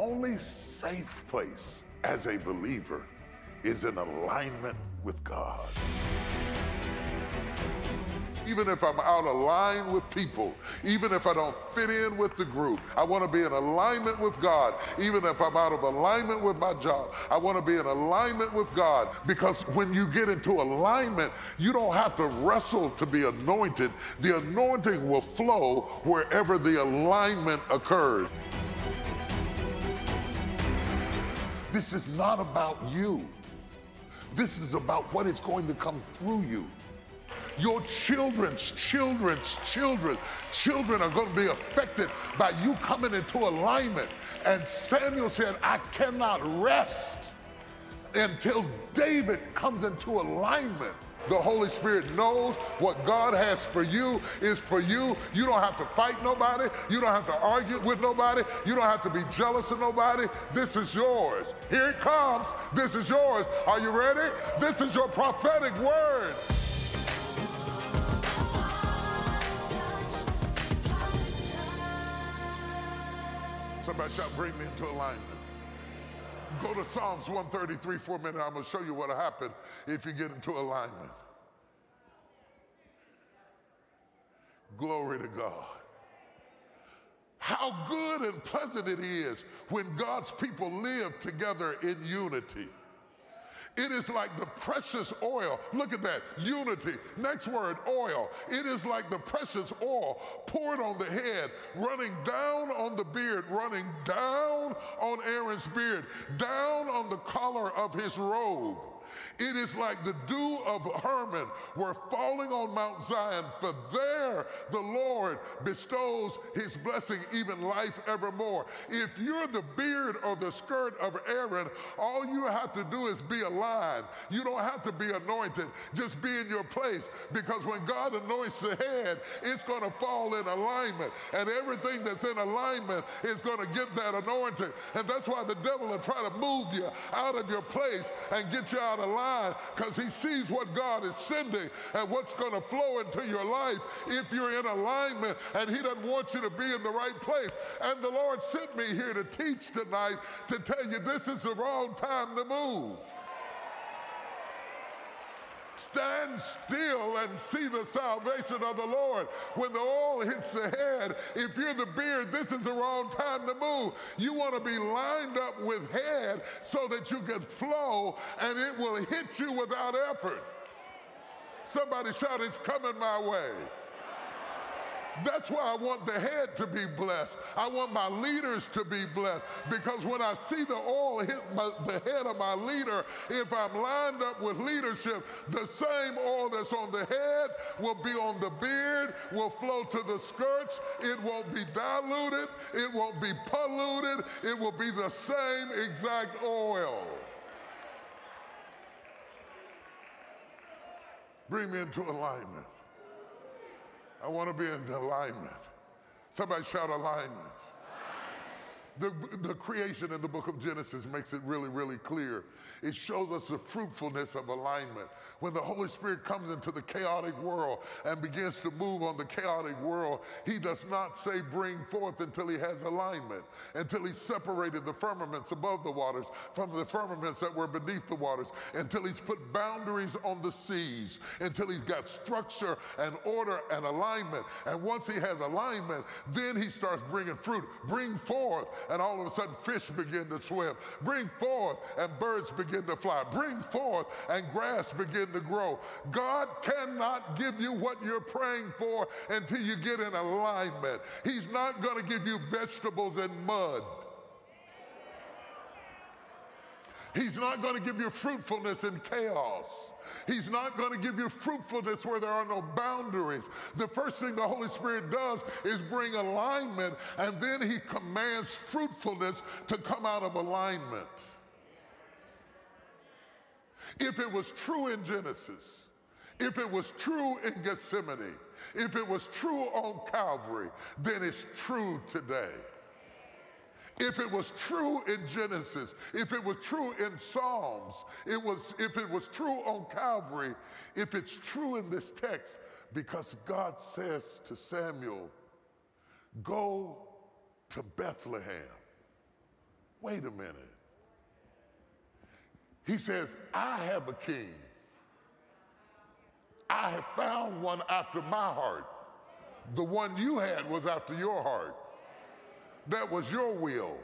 only safe place as a believer is in alignment with God. Even if I'm out of line with people, even if I don't fit in with the group, I want to be in alignment with God. Even if I'm out of alignment with my job, I want to be in alignment with God. Because when you get into alignment, you don't have to wrestle to be anointed. The anointing will flow wherever the alignment occurs. This is not about you. This is about what is going to come through you. Your children's children are going to be affected by you coming into alignment. And Samuel said, I cannot rest until David comes into alignment. The Holy Spirit knows what God has for you is for you. You don't have to fight nobody. You don't have to argue with nobody. You don't have to be jealous of nobody. This is yours. Here it comes. This is yours. Are you ready? This is your prophetic word. Somebody shout, bring me into alignment. Go to Psalms 133 for a minute. I'm going to show you what will happen if you get into alignment. Glory to God. How good and pleasant it is when God's people live together in unity. It is like the precious oil. Look at that, unity. Next word, oil. It is like the precious oil poured on the head, running down on the beard, running down on Aaron's beard, down on the collar of his robe. It is like the dew of Hermon were falling on Mount Zion, for there the Lord bestows his blessing, even life evermore. If you're the beard or the skirt of Aaron, all you have to do is be aligned. You don't have to be anointed. Just be in your place, because when God anoints the head, it's going to fall in alignment, and everything that's in alignment is going to get that anointing. And that's why the devil will try to move you out of your place and get you out of line, because he sees what God is sending and what's going to flow into your life if you're in alignment, and he doesn't want you to be in the right place. And the Lord sent me here to teach tonight to tell you this is the wrong time to move. Stand still and see the salvation of the Lord. When the oil hits the head, if you're the beard, this is the wrong time to move. You want to be lined up with head so that you can flow and it will hit you without effort. Somebody shout, it's coming my way. That's why I want the head to be blessed. I want my leaders to be blessed, because when I see the oil hit the head of my leader, if I'm lined up with leadership, the same oil that's on the head will be on the beard, will flow to the skirts. It won't be diluted. It won't be polluted. It will be the same exact oil. Bring me into alignment. I want to be in alignment. Somebody shout alignment. The creation in the book of Genesis makes it really, really clear. It shows us the fruitfulness of alignment. When the Holy Spirit comes into the chaotic world and begins to move on the chaotic world, he does not say bring forth until he has alignment, until he's separated the firmaments above the waters from the firmaments that were beneath the waters, until he's put boundaries on the seas, until he's got structure and order and alignment. And once he has alignment, then he starts bringing fruit. Bring forth, and all of a sudden fish begin to swim. Bring forth, and birds begin to fly. Bring forth, and grass begin to grow. God cannot give you what you're praying for until you get in alignment. He's not going to give you vegetables and mud. He's not going to give you fruitfulness in chaos. He's not going to give you fruitfulness where there are no boundaries. The first thing the Holy Spirit does is bring alignment, and then he commands fruitfulness to come out of alignment. If it was true in Genesis, if it was true in Gethsemane, if it was true on Calvary, then it's true today. If it was true in Genesis, if it was true in Psalms, if it was true on Calvary, if it's true in this text, because God says to Samuel, go to Bethlehem. Wait a minute. He says, I have a king. I have found one after my heart. The one you had was after your heart. That was your will.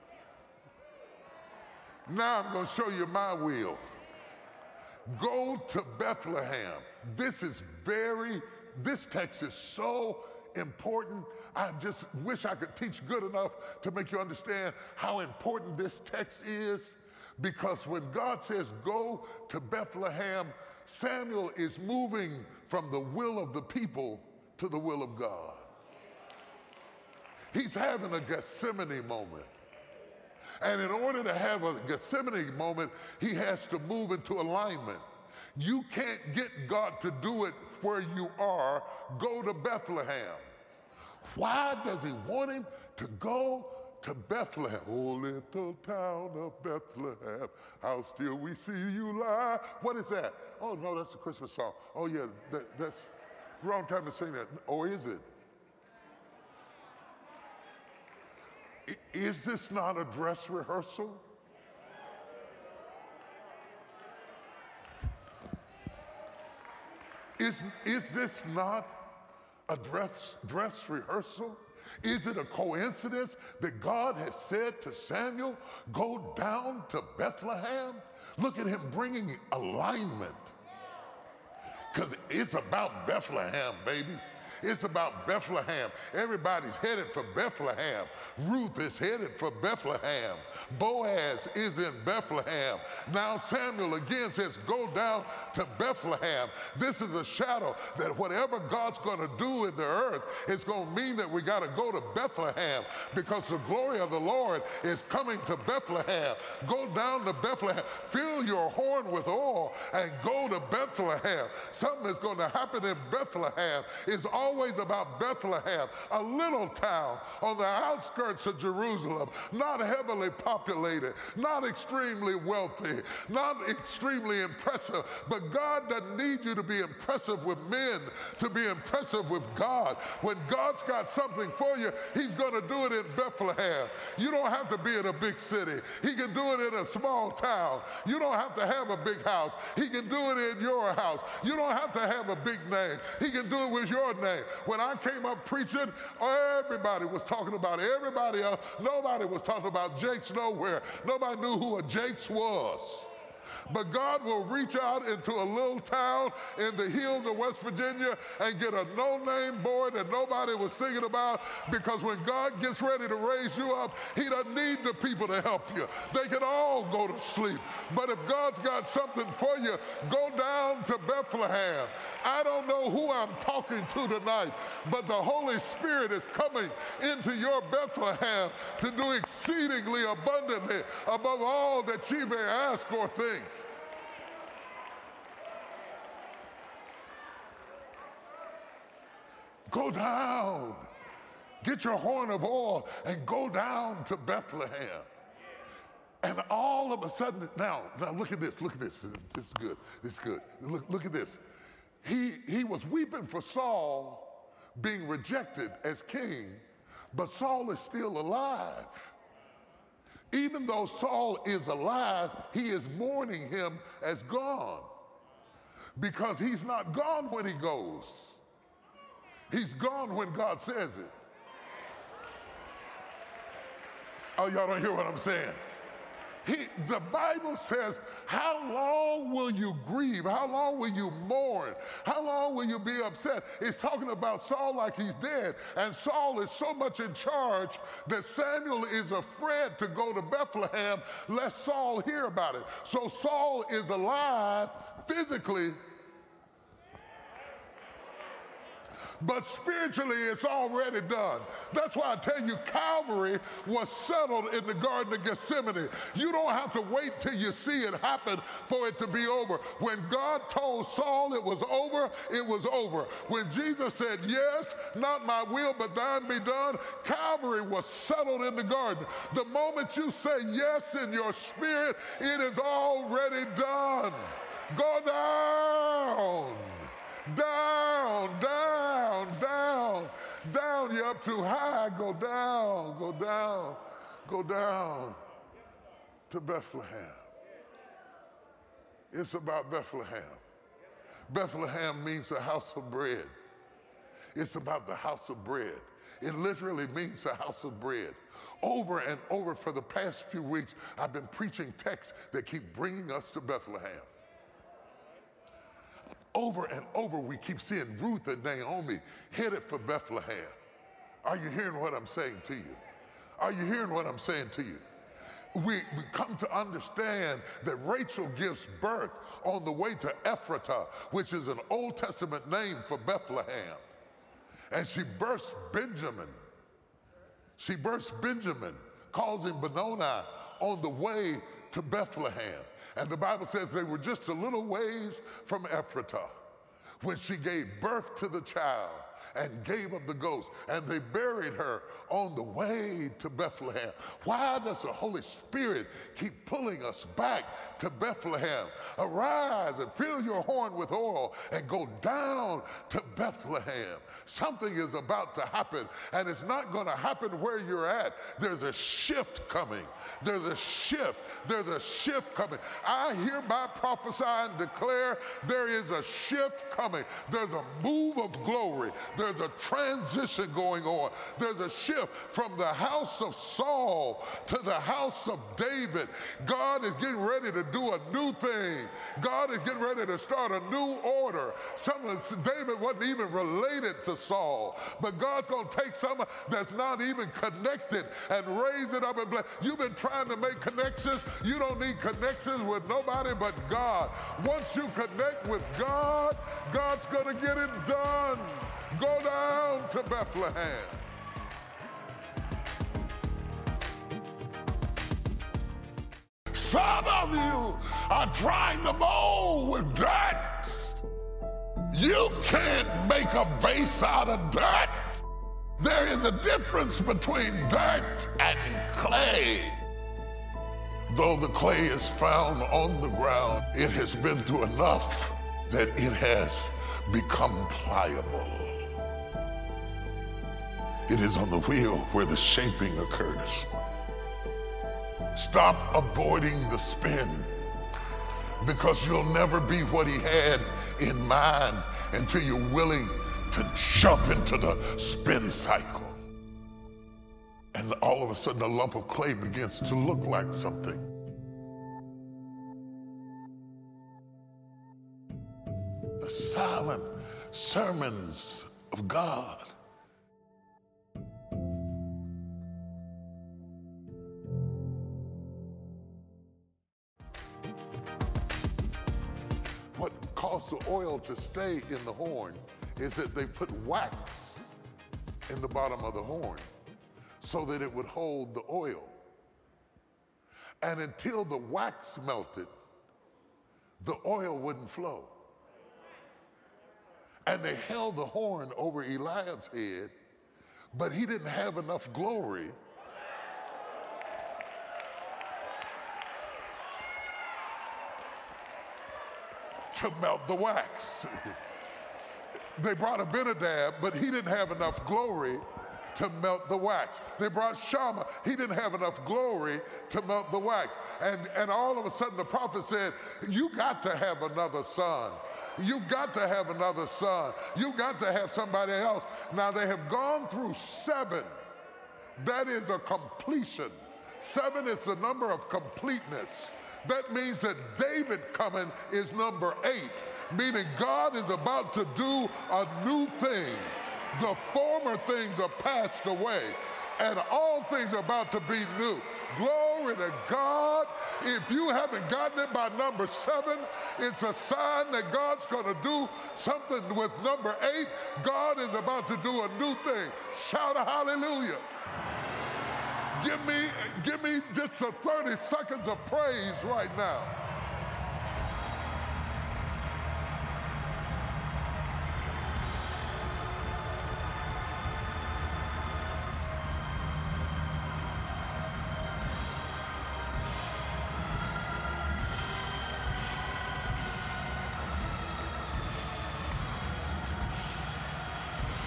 Now I'm going to show you my will. Go to Bethlehem. This text is so important. I just wish I could teach good enough to make you understand how important this text is. Because when God says go to Bethlehem, Samuel is moving from the will of the people to the will of God. He's having a Gethsemane moment. And in order to have a Gethsemane moment, he has to move into alignment. You can't get God to do it where you are. Go to Bethlehem. Why does he want him to go to Bethlehem? Oh, little town of Bethlehem, how still we see you lie. What is that? Oh, no, that's a Christmas song. Oh, yeah, that's wrong time to sing that. Or is it? Is this not a dress rehearsal? Is this not a dress rehearsal? Is it a coincidence that God has said to Samuel, go down to Bethlehem? Look at him bringing alignment. Because it's about Bethlehem, baby. It's about Bethlehem. Everybody's headed for Bethlehem. Ruth is headed for Bethlehem. Boaz is in Bethlehem. Now Samuel again says, go down to Bethlehem. This is a shadow that whatever God's going to do in the earth, it's going to mean that we got to go to Bethlehem because the glory of the Lord is coming to Bethlehem. Go down to Bethlehem. Fill your horn with oil and go to Bethlehem. Something is going to happen in Bethlehem. It's always about Bethlehem, a little town on the outskirts of Jerusalem, not heavily populated, not extremely wealthy, not extremely impressive. But God doesn't need you to be impressive with men, to be impressive with God. When God's got something for you, he's going to do it in Bethlehem. You don't have to be in a big city. He can do it in a small town. You don't have to have a big house. He can do it in your house. You don't have to have a big name. He can do it with your name. When I came up preaching, everybody was talking about everybody else. Nobody was talking about Jakes nowhere. Nobody knew who a Jakes was. But God will reach out into a little town in the hills of West Virginia and get a no-name boy that nobody was thinking about, because when God gets ready to raise you up, he doesn't need the people to help you. They can all go to sleep. But if God's got something for you, go down to Bethlehem. I don't know who I'm talking to tonight, but the Holy Spirit is coming into your Bethlehem to do exceedingly abundantly above all that ye may ask or think. Go down. Get your horn of oil and go down to Bethlehem. And all of a sudden, now look at this, look at this. This is good, this is good. Look at this. He was weeping for Saul being rejected as king, but Saul is still alive. Even though Saul is alive, he is mourning him as gone, because he's not gone when he goes. He's gone when God says it. Oh, y'all don't hear what I'm saying? The Bible says, how long will you grieve? How long will you mourn? How long will you be upset? It's talking about Saul like he's dead. And Saul is so much in charge that Samuel is afraid to go to Bethlehem lest Saul hear about it. So Saul is alive physically, but spiritually it's already done. That's why I tell you, Calvary was settled in the Garden of Gethsemane. You don't have to wait till you see it happen for it to be over. When God told Saul it was over, it was over. When Jesus said, yes, not my will, but thine be done, Calvary was settled in the garden. The moment you say yes in your spirit, it is already done. Go down. Down, down, down, down. You're up too high. Go down, go down, go down. to Bethlehem. It's about Bethlehem. Bethlehem means a house of bread. It's about the house of bread. It literally means a house of bread. Over and over for the past few weeks, I've been preaching texts that keep bringing us to Bethlehem. Over and over, we keep seeing Ruth and Naomi headed for Bethlehem. Are you hearing what I'm saying to you? Are you hearing what I'm saying to you? We come to understand that Rachel gives birth on the way to Ephratah, which is an Old Testament name for Bethlehem. And she births Benjamin. She births Benjamin, calls him Benoni, on the way to Bethlehem. And the Bible says they were just a little ways from Ephratah when she gave birth to the child and gave up the ghost. And they buried her on the way to Bethlehem. Why does the Holy Spirit keep pulling us back to Bethlehem? Arise and fill your horn with oil and go down to Bethlehem. Something is about to happen, and it's not going to happen where you're at. There's a shift coming. There's a shift. There's a shift coming. I hereby prophesy and declare there is a shift coming. There's a move of glory. There's a transition going on. There's a shift from the house of Saul to the house of David. God is getting ready to do a new thing. God is getting ready to start a new order. David wasn't even related to Saul, but God's going to take someone that's not even connected and raise it up and bless. You've been trying to make connections. You don't need connections with nobody but God. Once you connect with God, God's going to get it done. Go down to Bethlehem. Some of you are trying to mold with dirt. You can't make a vase out of dirt. There is a difference between dirt and clay. Though the clay is found on the ground, it has been through enough that it has become pliable. It is on the wheel where the shaping occurs. Stop avoiding the spin, because you'll never be what he had in mind until you're willing to jump into the spin cycle. And all of a sudden, a lump of clay begins to look like something. The silent sermons of God. What caused the oil to stay in the horn is that they put wax in the bottom of the horn so that it would hold the oil. And until the wax melted, the oil wouldn't flow. And they held the horn over Eliab's head, but he didn't have enough glory to melt the wax. They brought Abinadab, but he didn't have enough glory to melt the wax. They brought Shammah. He didn't have enough glory to melt the wax. And all of a sudden the prophet said, you got to have another son. You got to have another son. You got to have somebody else. Now they have gone through 7. That is a completion. 7 is the number of completeness. That means that David coming is number 8, meaning God is about to do a new thing. The former things are passed away, and all things are about to be new. Glory to God. If you haven't gotten it by number 7, it's a sign that God's going to do something with number 8. God is about to do a new thing. Shout a hallelujah. Give me just a 30 seconds of praise right now.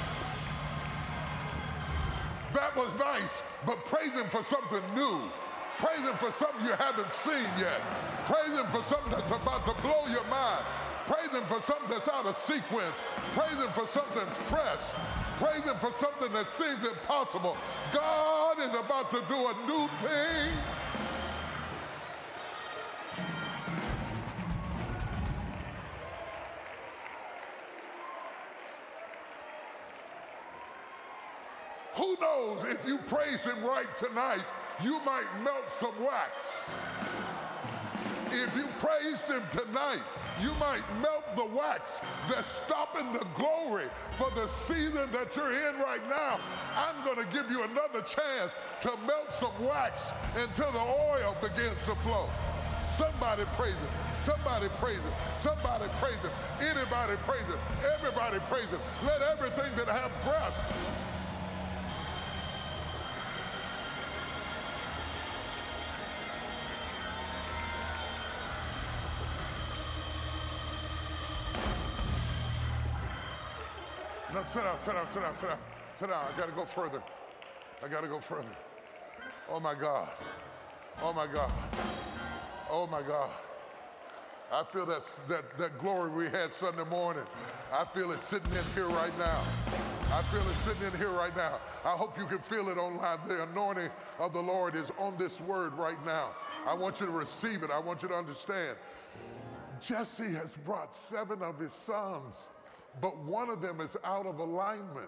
That was nice, but praise him for something new. Praise him for something you haven't seen yet. Praise him for something that's about to blow your mind. Praise him for something that's out of sequence. Praise him for something fresh. Praise him for something that seems impossible. God is about to do a new thing. Who knows, if you praise him right tonight, you might melt some wax. If you praised him tonight, you might melt the wax that's stopping the glory for the season that you're in right now. I'm going to give you another chance to melt some wax until the oil begins to flow. Somebody praise him. Somebody praise him. Somebody praise him. Anybody praise him. Everybody praise him. Let everything that have breath. Now sit down, sit down, sit down, sit down, sit down. I gotta go further. I gotta go further. Oh my God. Oh my God. Oh my God. I feel that glory we had Sunday morning. I feel it sitting in here right now. I feel it sitting in here right now. I hope you can feel it online. The anointing of the Lord is on this word right now. I want you to receive it. I want you to understand. Jesse has brought 7 of his sons, but one of them is out of alignment.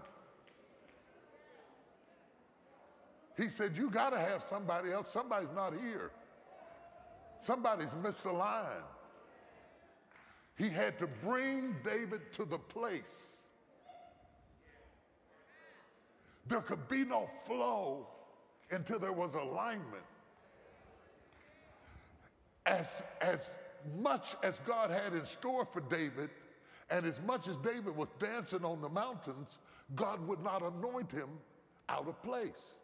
He said, you got to have somebody else. Somebody's not here. Somebody's misaligned. He had to bring David to the place. There could be no flow until there was alignment. As much as God had in store for David, and as much as David was dancing on the mountains, God would not anoint him out of place.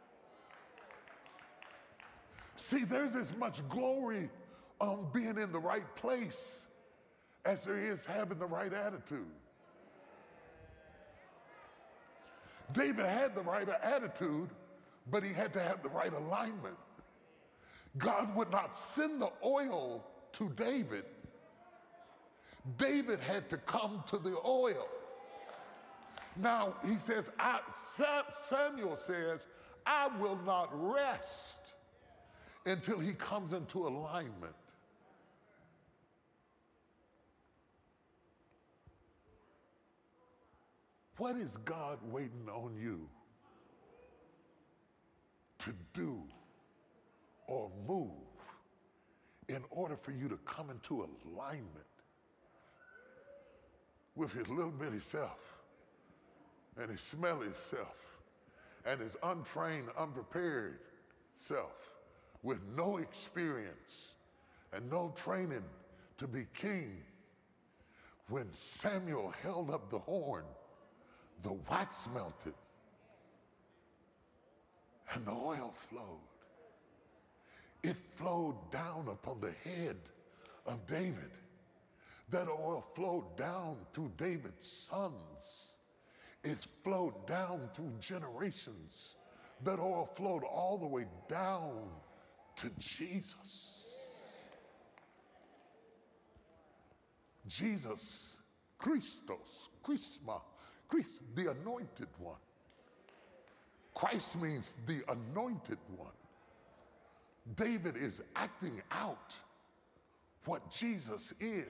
See, there's as much glory on being in the right place as there is having the right attitude. David had the right attitude, but he had to have the right alignment. God would not send the oil to David. David had to come to the oil. Now, he says, Samuel says, I will not rest until he comes into alignment. What is God waiting on you to do or move in order for you to come into alignment with his little bitty self and his smelly self and his untrained, unprepared self with no experience and no training to be king? When Samuel held up the horn, the wax melted and the oil flowed. It flowed down upon the head of David. That oil flowed down through David's sons. It flowed down through generations. That oil flowed all the way down to Jesus. Jesus, Christos, Chrisma, Christ, the anointed one. Christ means the anointed one. David is acting out what Jesus is.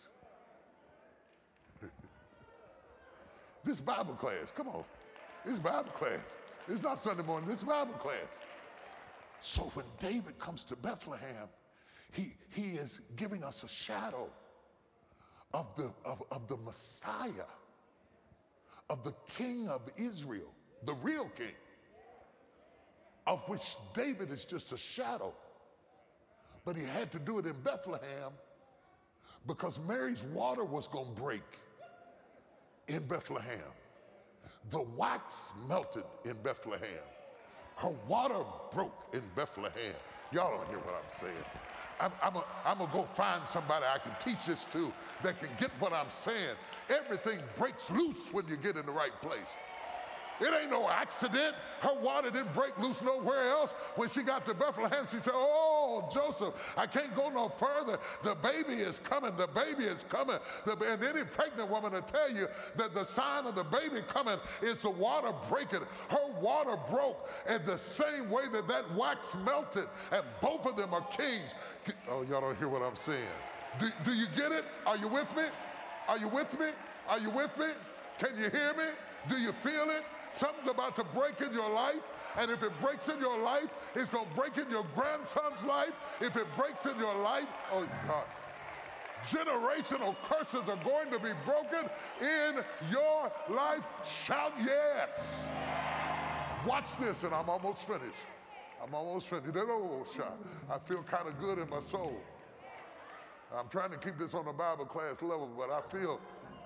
This Bible class, come on. This Bible class. It's not Sunday morning, this Bible class. So when David comes to Bethlehem, he is giving us a shadow of the Messiah, of the King of Israel, the real king, of which David is just a shadow. But he had to do it in Bethlehem because Mary's water was going to break in Bethlehem. The wax melted in Bethlehem. Her water broke in Bethlehem. Y'all don't hear what I'm saying. I'm going to go find somebody I can teach this to that can get what I'm saying. Everything breaks loose when you get in the right place. It ain't no accident. Her water didn't break loose nowhere else. When she got to Bethlehem, she said, oh, Joseph, I can't go no further. The baby is coming. The baby is coming. And any pregnant woman will tell you that the sign of the baby coming is the water breaking. Her water broke in the same way that that wax melted, and both of them are kings. Oh, y'all don't hear what I'm saying. Do you get it? Are you with me? Are you with me? Are you with me? Can you hear me? Do you feel it? Something's about to break in your life, and if it breaks in your life, it's going to break in your grandson's life. If it breaks in your life, oh God, generational curses are going to be broken in your life. Shout yes. Watch this, and I'm almost finished. I'm almost finished. I feel kind of good in my soul. I'm trying to keep this on the Bible class level, but I feel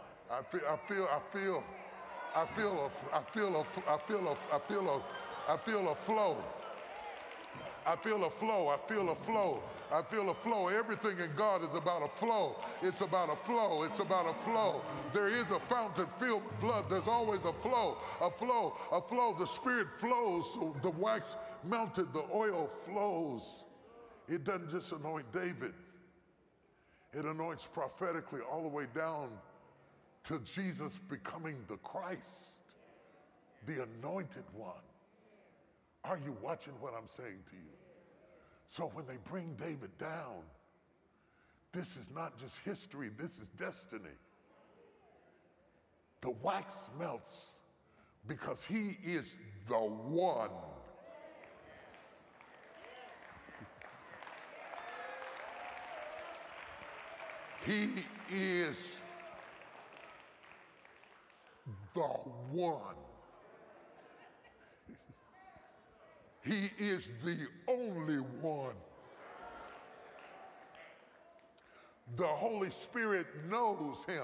a flow. Everything in God is about a flow. It's about a flow. It's about a flow. There is a fountain filled with blood. There's always a flow, a flow, a flow. The Spirit flows. So the wax melted, the oil flows. It doesn't just anoint David. It anoints prophetically all the way down to Jesus becoming the Christ, the anointed one. Are you watching what I'm saying to you? So when they bring David down, this is not just history, this is destiny. The wax melts because he is the one. He is the one. He is the only one. The Holy Spirit knows him.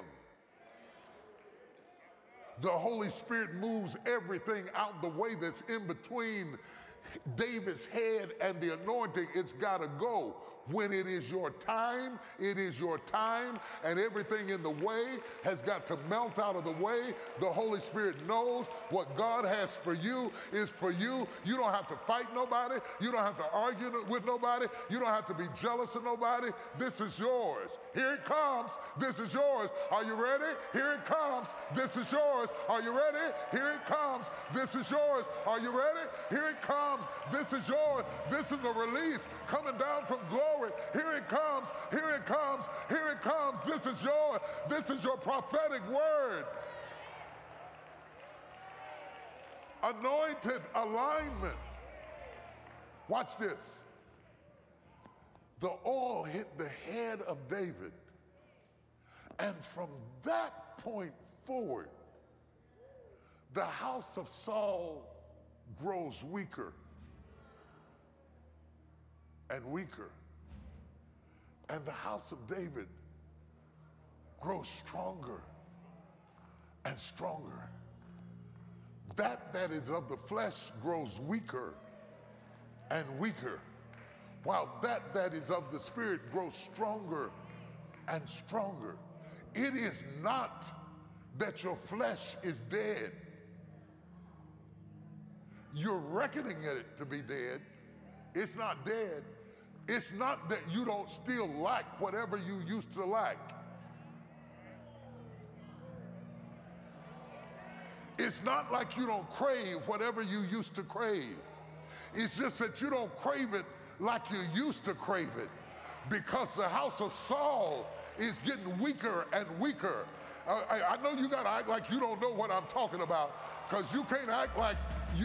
The Holy Spirit moves everything out the way that's in between David's head and the anointing. It's got to go. When it is your time, it is your time, and everything in the way has got to melt out of the way. The Holy Spirit knows what God has for you is for you. You don't have to fight nobody. You don't have to argue with nobody. You don't have to be jealous of nobody. This is yours. Here it comes. This is yours. Are you ready? Here it comes. This is yours. Are you ready? Here it comes. This is yours. Are you ready? Here it comes. This is yours. This is a release coming down from glory. Here it comes. Here it comes. Here it comes. This is yours. This is your prophetic word. Anointed alignment. Watch this. The oil hit the head of David, and from that point forward, the house of Saul grows weaker and weaker, and the house of David grows stronger and stronger. That is of the flesh grows weaker and weaker, while that is of the Spirit grows stronger and stronger. It is not that your flesh is dead. You're reckoning it to be dead. It's not dead. It's not that you don't still lack whatever you used to lack. It's not like you don't crave whatever you used to crave. It's just that you don't crave it like you used to crave it, because the house of Saul is getting weaker and weaker. I know you got to act like you don't know what I'm talking about, because you can't act like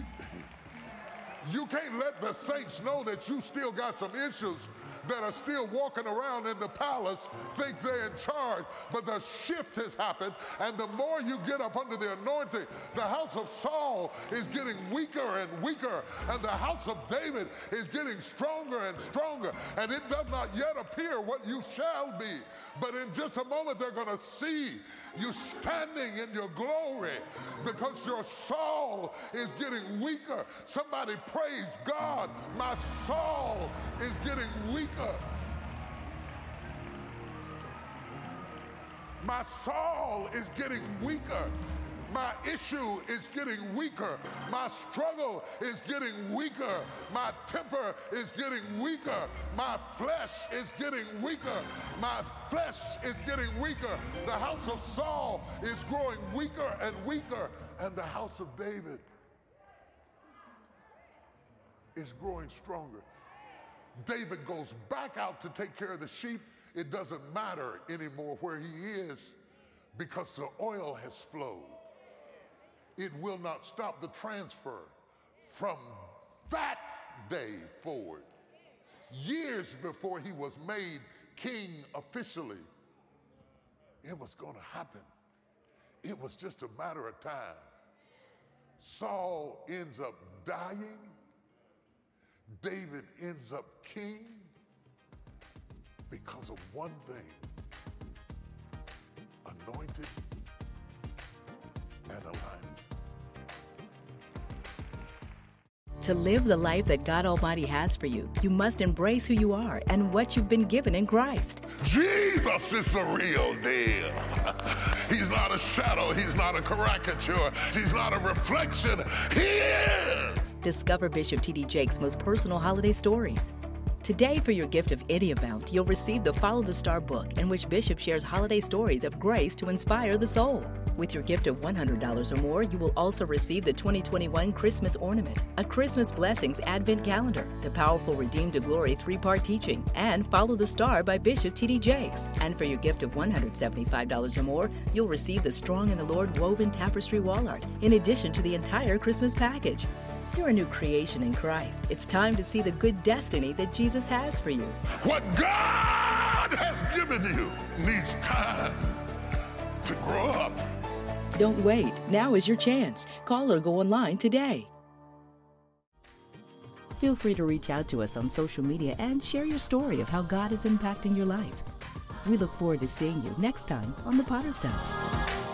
you can't let the saints know that you still got some issues that are still walking around in the palace, think they're in charge, but the shift has happened, and the more you get up under the anointing, the house of Saul is getting weaker and weaker, and the house of David is getting stronger and stronger, and it does not yet appear what you shall be, but in just a moment they're going to see you standing in your glory, because your Saul is getting weaker. Somebody praise God, my Saul is getting weaker. My Saul is getting weaker. My issue is getting weaker. My struggle is getting weaker. My temper is getting weaker. My flesh is getting weaker. My flesh is getting weaker. The house of Saul is growing weaker and weaker. And the house of David is growing stronger. David goes back out to take care of the sheep. It doesn't matter anymore where he is because the oil has flowed. It will not stop the transfer from that day forward. Years before he was made king officially, it was going to happen. It was just a matter of time. Saul ends up dying. David ends up king because of one thing: anointed and aligned. To live the life that God Almighty has for you, you must embrace who you are and what you've been given in Christ. Jesus is the real deal. He's not a shadow. He's not a caricature. He's not a reflection. He is. Discover Bishop T.D. Jakes' most personal holiday stories. Today, for your gift of any amount, you'll receive the Follow the Star book, in which Bishop shares holiday stories of grace to inspire the soul. With your gift of $100 or more, you will also receive the 2021 Christmas Ornament, a Christmas Blessings Advent Calendar, the powerful Redeemed to Glory 3-part teaching, and Follow the Star by Bishop T.D. Jakes. And for your gift of $175 or more, you'll receive the Strong in the Lord woven tapestry wall art, in addition to the entire Christmas package. You're a new creation in Christ. It's time to see the good destiny that Jesus has for you. What God has given you needs time to grow up. Don't wait. Now is your chance. Call or go online today. Feel free to reach out to us on social media and share your story of how God is impacting your life. We look forward to seeing you next time on The Potter's Touch.